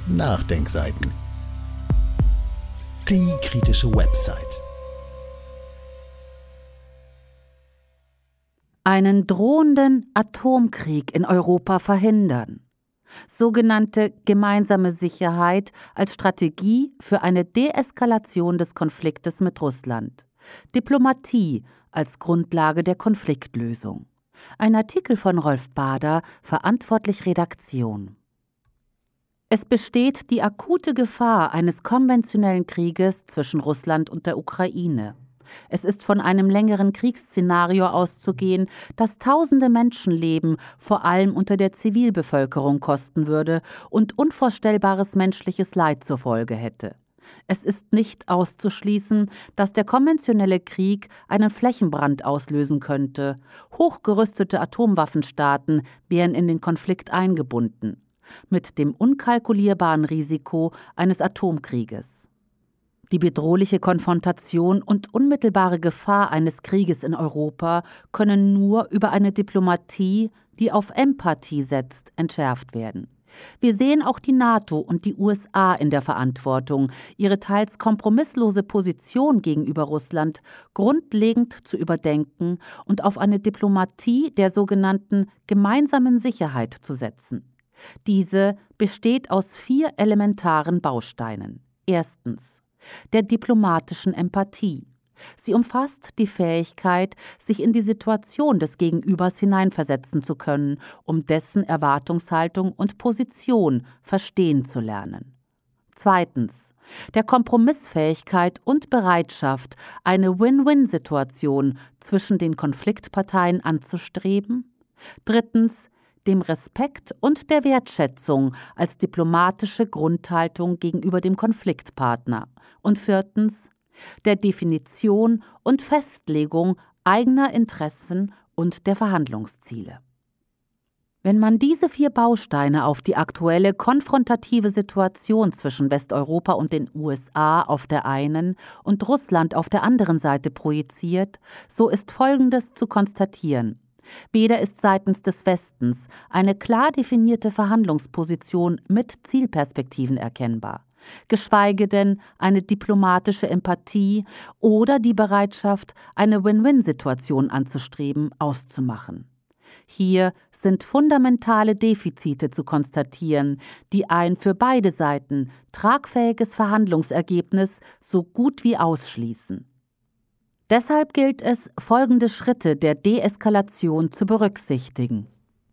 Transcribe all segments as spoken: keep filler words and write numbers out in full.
Nachdenkseiten. Die kritische Website. Einen drohenden Atomkrieg in Europa verhindern. Sogenannte gemeinsame Sicherheit als Strategie für eine Deeskalation des Konfliktes mit Russland. Diplomatie als Grundlage der Konfliktlösung. Ein Artikel von Rolf Bader, verantwortlich Redaktion. Es besteht die akute Gefahr eines konventionellen Krieges zwischen Russland und der Ukraine. Es ist von einem längeren Kriegsszenario auszugehen, das tausende Menschenleben vor allem unter der Zivilbevölkerung kosten würde und unvorstellbares menschliches Leid zur Folge hätte. Es ist nicht auszuschließen, dass der konventionelle Krieg einen Flächenbrand auslösen könnte. Hochgerüstete Atomwaffenstaaten wären in den Konflikt eingebunden, mit dem unkalkulierbaren Risiko eines Atomkrieges. Die bedrohliche Konfrontation und unmittelbare Gefahr eines Krieges in Europa können nur über eine Diplomatie, die auf Empathie setzt, entschärft werden. Wir sehen auch die NATO und die U S A in der Verantwortung, ihre teils kompromisslose Position gegenüber Russland grundlegend zu überdenken und auf eine Diplomatie der sogenannten gemeinsamen Sicherheit zu setzen. Diese besteht aus vier elementaren Bausteinen. Erstens: der diplomatischen Empathie. Sie umfasst die Fähigkeit, sich in die Situation des Gegenübers hineinversetzen zu können, um dessen Erwartungshaltung und Position verstehen zu lernen. Zweitens: der Kompromissfähigkeit und Bereitschaft, eine Win-Win-Situation zwischen den Konfliktparteien anzustreben. Drittens: dem Respekt und der Wertschätzung als diplomatische Grundhaltung gegenüber dem Konfliktpartner. Und viertens: der Definition und Festlegung eigener Interessen und der Verhandlungsziele. Wenn man diese vier Bausteine auf die aktuelle konfrontative Situation zwischen Westeuropa und den U S A auf der einen und Russland auf der anderen Seite projiziert, so ist Folgendes zu konstatieren. Weder ist seitens des Westens eine klar definierte Verhandlungsposition mit Zielperspektiven erkennbar, geschweige denn eine diplomatische Empathie oder die Bereitschaft, eine Win-Win-Situation anzustreben, auszumachen. Hier sind fundamentale Defizite zu konstatieren, die ein für beide Seiten tragfähiges Verhandlungsergebnis so gut wie ausschließen. Deshalb gilt es, folgende Schritte der Deeskalation zu berücksichtigen.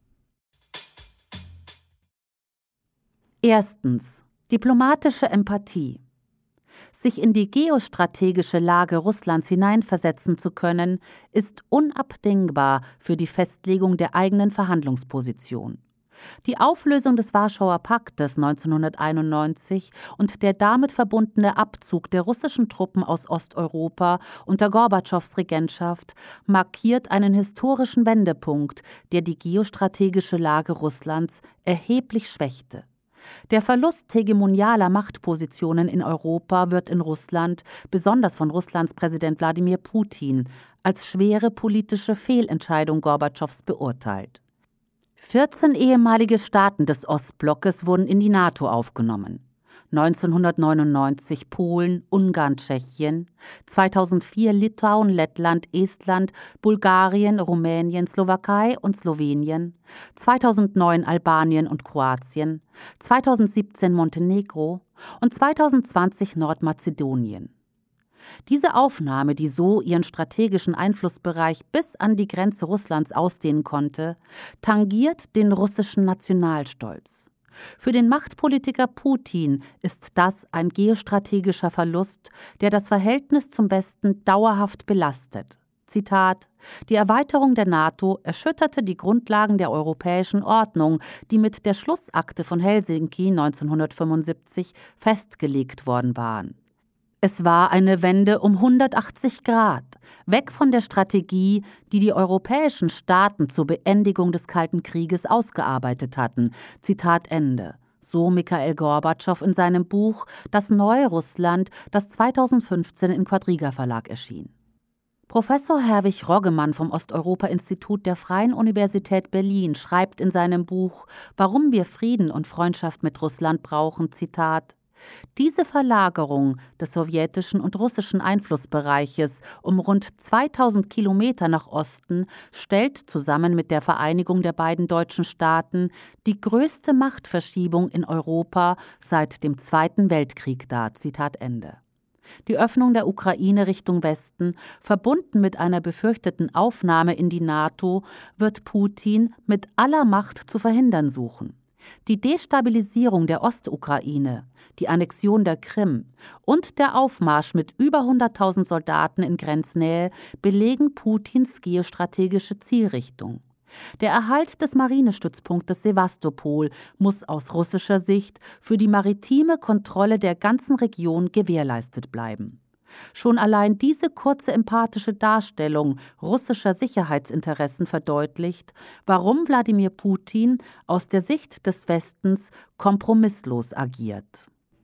Erstens: diplomatische Empathie. Sich in die geostrategische Lage Russlands hineinversetzen zu können, ist unabdingbar für die Festlegung der eigenen Verhandlungsposition. Die Auflösung des Warschauer Paktes neunzehnhunderteinundneunzig und der damit verbundene Abzug der russischen Truppen aus Osteuropa unter Gorbatschows Regentschaft markiert einen historischen Wendepunkt, der die geostrategische Lage Russlands erheblich schwächte. Der Verlust hegemonialer Machtpositionen in Europa wird in Russland, besonders von Russlands Präsident Wladimir Putin, als schwere politische Fehlentscheidung Gorbatschows beurteilt. vierzehn ehemalige Staaten des Ostblockes wurden in die NATO aufgenommen. neunzehnhundertneunundneunzig Polen, Ungarn, Tschechien, zweitausendvier Litauen, Lettland, Estland, Bulgarien, Rumänien, Slowakei und Slowenien, zweitausendneun Albanien und Kroatien, zweitausendsiebzehn Montenegro und zweitausendzwanzig Nordmazedonien. Diese Aufnahme, die so ihren strategischen Einflussbereich bis an die Grenze Russlands ausdehnen konnte, tangiert den russischen Nationalstolz. Für den Machtpolitiker Putin ist das ein geostrategischer Verlust, der das Verhältnis zum Westen dauerhaft belastet. Zitat: Die Erweiterung der NATO erschütterte die Grundlagen der europäischen Ordnung, die mit der Schlussakte von Helsinki neunzehnhundertfünfundsiebzig festgelegt worden waren. Es war eine Wende um hundertachtzig Grad, weg von der Strategie, die die europäischen Staaten zur Beendigung des Kalten Krieges ausgearbeitet hatten. Zitat Ende. So Michail Gorbatschow in seinem Buch Das neue Russland, das zweitausendfünfzehn im Quadriga Verlag erschien. Professor Herwig Roggemann vom Osteuropa-Institut der Freien Universität Berlin schreibt in seinem Buch »Warum wir Frieden und Freundschaft mit Russland brauchen«, Zitat, diese Verlagerung des sowjetischen und russischen Einflussbereiches um rund zweitausend Kilometer nach Osten stellt zusammen mit der Vereinigung der beiden deutschen Staaten die größte Machtverschiebung in Europa seit dem Zweiten Weltkrieg dar. Zitat Ende. Die Öffnung der Ukraine Richtung Westen, verbunden mit einer befürchteten Aufnahme in die NATO, wird Putin mit aller Macht zu verhindern suchen. Die Destabilisierung der Ostukraine, die Annexion der Krim und der Aufmarsch mit über hunderttausend Soldaten in Grenznähe belegen Putins geostrategische Zielrichtung. Der Erhalt des Marinestützpunktes Sewastopol muss aus russischer Sicht für die maritime Kontrolle der ganzen Region gewährleistet bleiben. Schon allein diese kurze empathische Darstellung russischer Sicherheitsinteressen verdeutlicht, warum Wladimir Putin aus der Sicht des Westens kompromisslos agiert.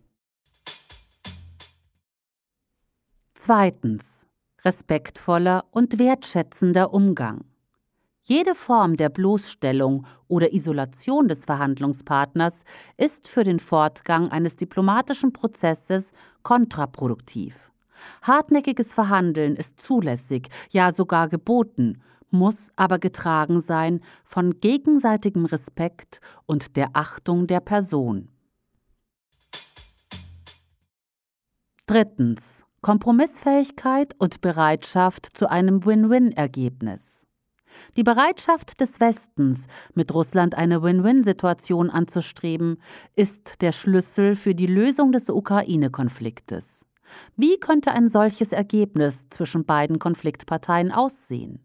Zweitens. Respektvoller und wertschätzender Umgang. Jede Form der Bloßstellung oder Isolation des Verhandlungspartners ist für den Fortgang eines diplomatischen Prozesses kontraproduktiv. Hartnäckiges Verhandeln ist zulässig, ja sogar geboten, muss aber getragen sein von gegenseitigem Respekt und der Achtung der Person. Drittens. Kompromissfähigkeit und Bereitschaft zu einem Win-Win-Ergebnis. Die Bereitschaft des Westens, mit Russland eine Win-Win-Situation anzustreben, ist der Schlüssel für die Lösung des Ukraine-Konfliktes. Wie könnte ein solches Ergebnis zwischen beiden Konfliktparteien aussehen?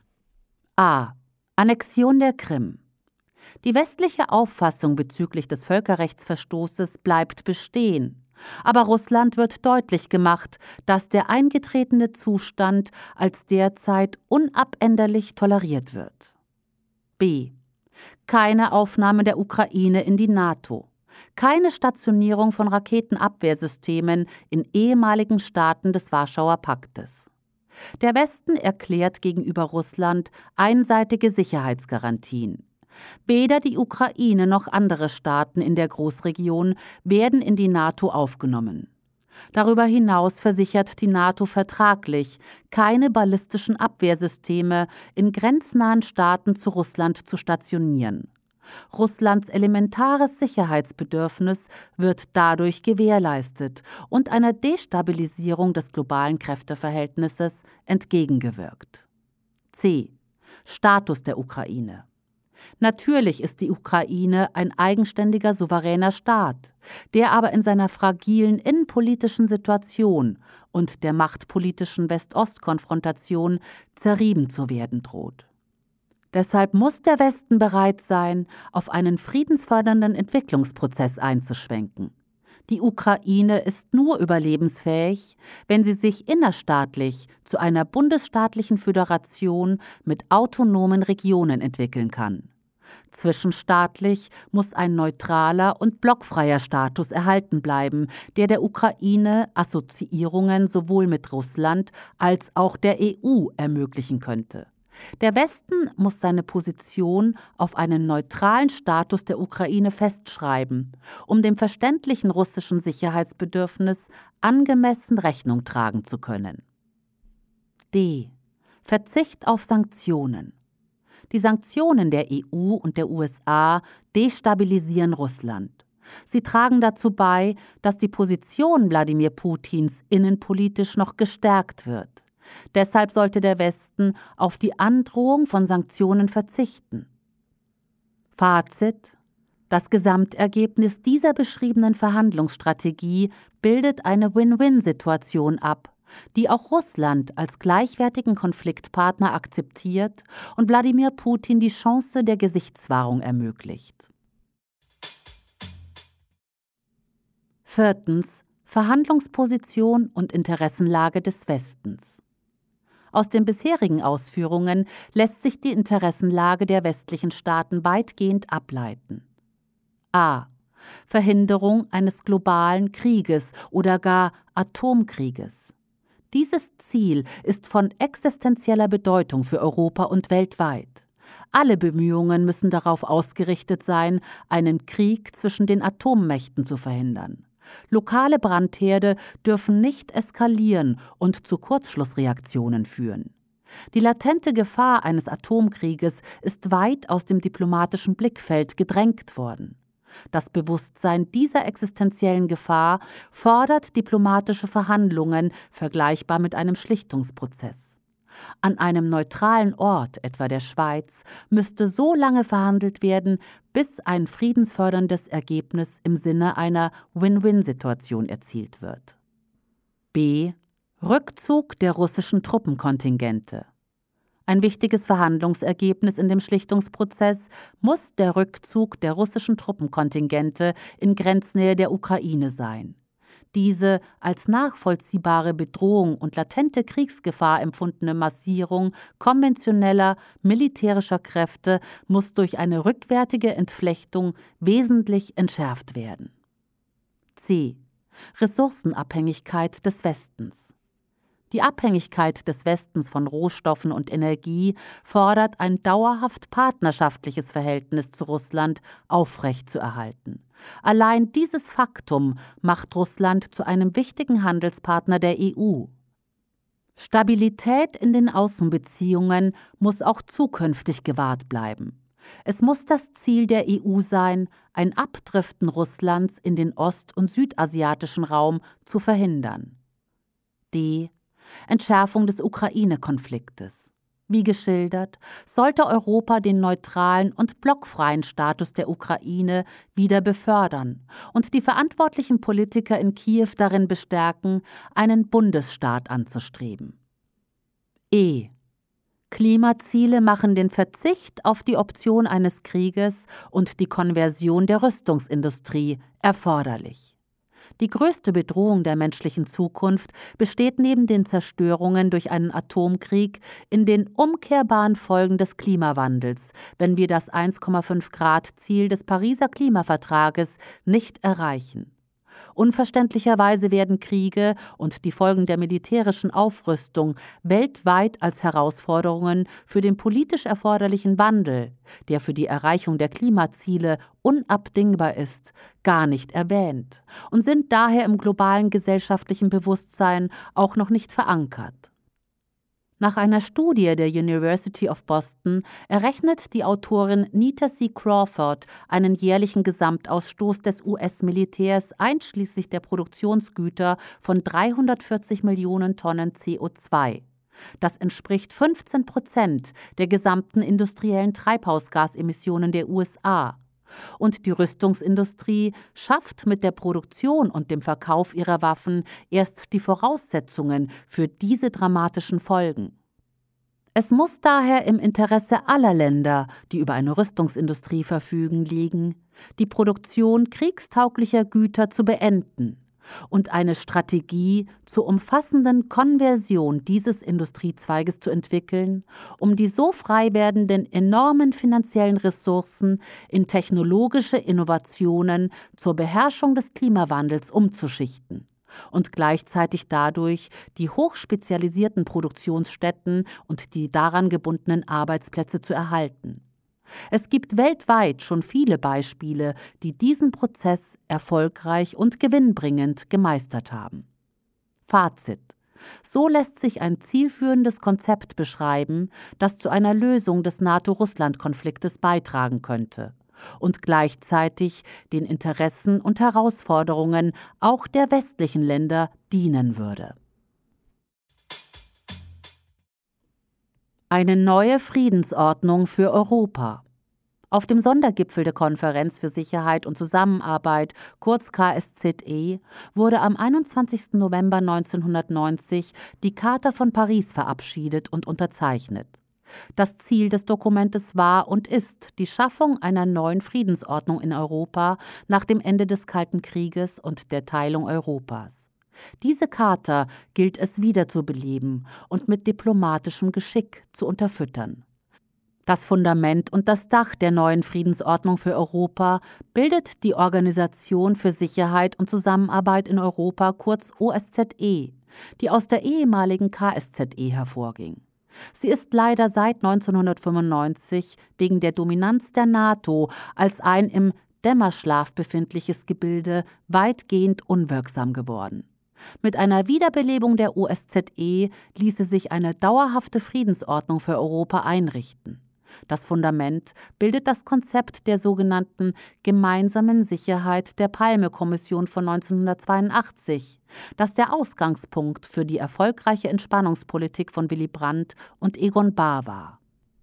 A. Annexion der Krim. Die westliche Auffassung bezüglich des Völkerrechtsverstoßes bleibt bestehen. Aber Russland wird deutlich gemacht, dass der eingetretene Zustand als derzeit unabänderlich toleriert wird. B. Keine Aufnahme der Ukraine in die NATO. Keine Stationierung von Raketenabwehrsystemen in ehemaligen Staaten des Warschauer Paktes. Der Westen erklärt gegenüber Russland einseitige Sicherheitsgarantien. Weder die Ukraine noch andere Staaten in der Großregion werden in die NATO aufgenommen. Darüber hinaus versichert die NATO vertraglich, keine ballistischen Abwehrsysteme in grenznahen Staaten zu Russland zu stationieren. Russlands elementares Sicherheitsbedürfnis wird dadurch gewährleistet und einer Destabilisierung des globalen Kräfteverhältnisses entgegengewirkt. C. Status der Ukraine. Natürlich ist die Ukraine ein eigenständiger, souveräner Staat, der aber in seiner fragilen innenpolitischen Situation und der machtpolitischen West-Ost-Konfrontation zerrieben zu werden droht. Deshalb muss der Westen bereit sein, auf einen friedensfördernden Entwicklungsprozess einzuschwenken. Die Ukraine ist nur überlebensfähig, wenn sie sich innerstaatlich zu einer bundesstaatlichen Föderation mit autonomen Regionen entwickeln kann. Zwischenstaatlich muss ein neutraler und blockfreier Status erhalten bleiben, der der Ukraine Assoziierungen sowohl mit Russland als auch der E U ermöglichen könnte. Der Westen muss seine Position auf einen neutralen Status der Ukraine festschreiben, um dem verständlichen russischen Sicherheitsbedürfnis angemessen Rechnung tragen zu können. D. Verzicht auf Sanktionen. Die Sanktionen der E U und der U S A destabilisieren Russland. Sie tragen dazu bei, dass die Position Wladimir Putins innenpolitisch noch gestärkt wird. Deshalb sollte der Westen auf die Androhung von Sanktionen verzichten. Fazit: Das Gesamtergebnis dieser beschriebenen Verhandlungsstrategie bildet eine Win-Win-Situation ab, die auch Russland als gleichwertigen Konfliktpartner akzeptiert und Wladimir Putin die Chance der Gesichtswahrung ermöglicht. Viertens. Verhandlungsposition und Interessenlage des Westens. Aus den bisherigen Ausführungen lässt sich die Interessenlage der westlichen Staaten weitgehend ableiten. A. Verhinderung eines globalen Krieges oder gar Atomkrieges. Dieses Ziel ist von existenzieller Bedeutung für Europa und weltweit. Alle Bemühungen müssen darauf ausgerichtet sein, einen Krieg zwischen den Atommächten zu verhindern. Lokale Brandherde dürfen nicht eskalieren und zu Kurzschlussreaktionen führen. Die latente Gefahr eines Atomkrieges ist weit aus dem diplomatischen Blickfeld gedrängt worden. Das Bewusstsein dieser existenziellen Gefahr fordert diplomatische Verhandlungen, vergleichbar mit einem Schlichtungsprozess. An einem neutralen Ort, etwa der Schweiz, müsste so lange verhandelt werden, bis ein friedensförderndes Ergebnis im Sinne einer Win-Win-Situation erzielt wird. B. Rückzug der russischen Truppenkontingente. Ein wichtiges Verhandlungsergebnis in dem Schlichtungsprozess muss der Rückzug der russischen Truppenkontingente in Grenznähe der Ukraine sein. Diese als nachvollziehbare Bedrohung und latente Kriegsgefahr empfundene Massierung konventioneller militärischer Kräfte muss durch eine rückwärtige Entflechtung wesentlich entschärft werden. C. Ressourcenabhängigkeit des Westens. Die Abhängigkeit des Westens von Rohstoffen und Energie fordert ein dauerhaft partnerschaftliches Verhältnis zu Russland aufrechtzuerhalten. Allein dieses Faktum macht Russland zu einem wichtigen Handelspartner der E U. Stabilität in den Außenbeziehungen muss auch zukünftig gewahrt bleiben. Es muss das Ziel der E U sein, ein Abdriften Russlands in den ost- und südasiatischen Raum zu verhindern. D. Entschärfung des Ukraine-Konfliktes. Wie geschildert, sollte Europa den neutralen und blockfreien Status der Ukraine wieder befördern und die verantwortlichen Politiker in Kiew darin bestärken, einen Bundesstaat anzustreben. E. Klimaziele machen den Verzicht auf die Option eines Krieges und die Konversion der Rüstungsindustrie erforderlich. Die größte Bedrohung der menschlichen Zukunft besteht neben den Zerstörungen durch einen Atomkrieg in den umkehrbaren Folgen des Klimawandels, wenn wir das eins Komma fünf Grad Ziel des Pariser Klimavertrages nicht erreichen. Unverständlicherweise werden Kriege und die Folgen der militärischen Aufrüstung weltweit als Herausforderungen für den politisch erforderlichen Wandel, der für die Erreichung der Klimaziele unabdingbar ist, gar nicht erwähnt und sind daher im globalen gesellschaftlichen Bewusstsein auch noch nicht verankert. Nach einer Studie der University of Boston errechnet die Autorin Nita C. Crawford einen jährlichen Gesamtausstoß des U S-Militärs einschließlich der Produktionsgüter von dreihundertvierzig Millionen Tonnen C O zwei. Das entspricht fünfzehn Prozent der gesamten industriellen Treibhausgasemissionen der U S A. Und die Rüstungsindustrie schafft mit der Produktion und dem Verkauf ihrer Waffen erst die Voraussetzungen für diese dramatischen Folgen. Es muss daher im Interesse aller Länder, die über eine Rüstungsindustrie verfügen, liegen, die Produktion kriegstauglicher Güter zu beenden und eine Strategie zur umfassenden Konversion dieses Industriezweiges zu entwickeln, um die so frei werdenden enormen finanziellen Ressourcen in technologische Innovationen zur Beherrschung des Klimawandels umzuschichten und gleichzeitig dadurch die hochspezialisierten Produktionsstätten und die daran gebundenen Arbeitsplätze zu erhalten. Es gibt weltweit schon viele Beispiele, die diesen Prozess erfolgreich und gewinnbringend gemeistert haben. Fazit: So lässt sich ein zielführendes Konzept beschreiben, das zu einer Lösung des NATO-Russland-Konfliktes beitragen könnte und gleichzeitig den Interessen und Herausforderungen auch der westlichen Länder dienen würde. Eine neue Friedensordnung für Europa. Auf dem Sondergipfel der Konferenz für Sicherheit und Zusammenarbeit, kurz K S Z E, wurde am einundzwanzigsten November neunzehnhundertneunzig die Charta von Paris verabschiedet und unterzeichnet. Das Ziel des Dokumentes war und ist die Schaffung einer neuen Friedensordnung in Europa nach dem Ende des Kalten Krieges und der Teilung Europas. Diese Charta gilt es wiederzubeleben und mit diplomatischem Geschick zu unterfüttern. Das Fundament und das Dach der neuen Friedensordnung für Europa bildet die Organisation für Sicherheit und Zusammenarbeit in Europa, kurz O S Z E, die aus der ehemaligen K S Z E hervorging. Sie ist leider seit neunzehnhundertfünfundneunzig wegen der Dominanz der NATO als ein im Dämmerschlaf befindliches Gebilde weitgehend unwirksam geworden. Mit einer Wiederbelebung der O S Z E ließe sich eine dauerhafte Friedensordnung für Europa einrichten. Das Fundament bildet das Konzept der sogenannten Gemeinsamen Sicherheit der Palme-Kommission von neunzehnhundertzweiundachtzig, das der Ausgangspunkt für die erfolgreiche Entspannungspolitik von Willy Brandt und Egon Bahr war.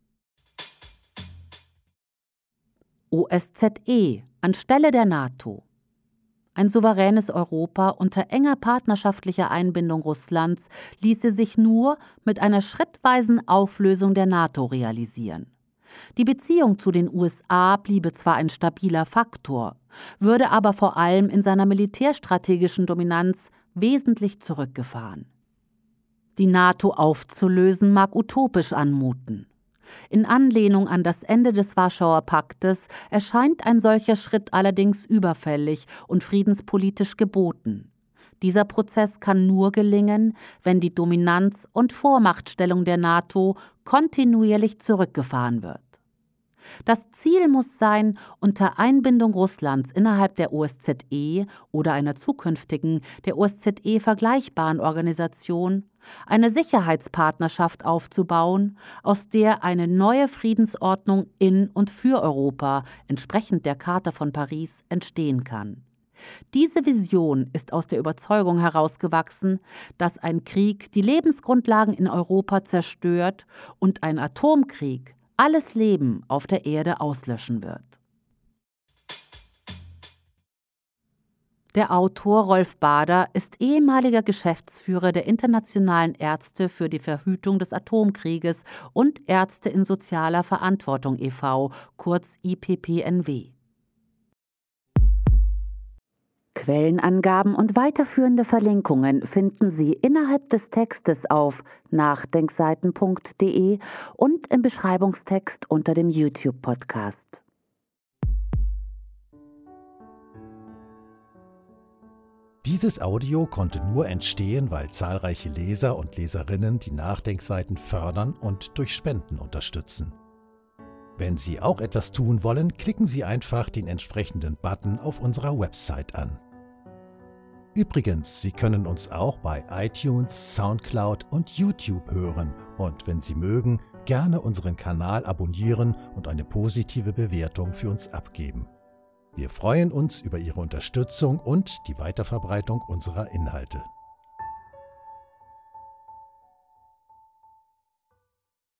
O S Z E anstelle der NATO. Ein souveränes Europa unter enger partnerschaftlicher Einbindung Russlands ließe sich nur mit einer schrittweisen Auflösung der NATO realisieren. Die Beziehung zu den U S A bliebe zwar ein stabiler Faktor, würde aber vor allem in seiner militärstrategischen Dominanz wesentlich zurückgefahren. Die NATO aufzulösen mag utopisch anmuten. In Anlehnung an das Ende des Warschauer Paktes erscheint ein solcher Schritt allerdings überfällig und friedenspolitisch geboten. Dieser Prozess kann nur gelingen, wenn die Dominanz und Vormachtstellung der NATO kontinuierlich zurückgefahren wird. Das Ziel muss sein, unter Einbindung Russlands innerhalb der O S Z E oder einer zukünftigen, der O S Z E vergleichbaren Organisation, eine Sicherheitspartnerschaft aufzubauen, aus der eine neue Friedensordnung in und für Europa, entsprechend der Charta von Paris, entstehen kann. Diese Vision ist aus der Überzeugung herausgewachsen, dass ein Krieg die Lebensgrundlagen in Europa zerstört und ein Atomkrieg alles Leben auf der Erde auslöschen wird. Der Autor Rolf Bader ist ehemaliger Geschäftsführer der Internationalen Ärzte für die Verhütung des Atomkrieges und Ärzte in sozialer Verantwortung e V, kurz I P P N W. Quellenangaben und weiterführende Verlinkungen finden Sie innerhalb des Textes auf nachdenkseiten punkt de und im Beschreibungstext unter dem YouTube-Podcast. Dieses Audio konnte nur entstehen, weil zahlreiche Leser und Leserinnen die Nachdenkseiten fördern und durch Spenden unterstützen. Wenn Sie auch etwas tun wollen, klicken Sie einfach den entsprechenden Button auf unserer Website an. Übrigens, Sie können uns auch bei iTunes, Soundcloud und YouTube hören und wenn Sie mögen, gerne unseren Kanal abonnieren und eine positive Bewertung für uns abgeben. Wir freuen uns über Ihre Unterstützung und die Weiterverbreitung unserer Inhalte.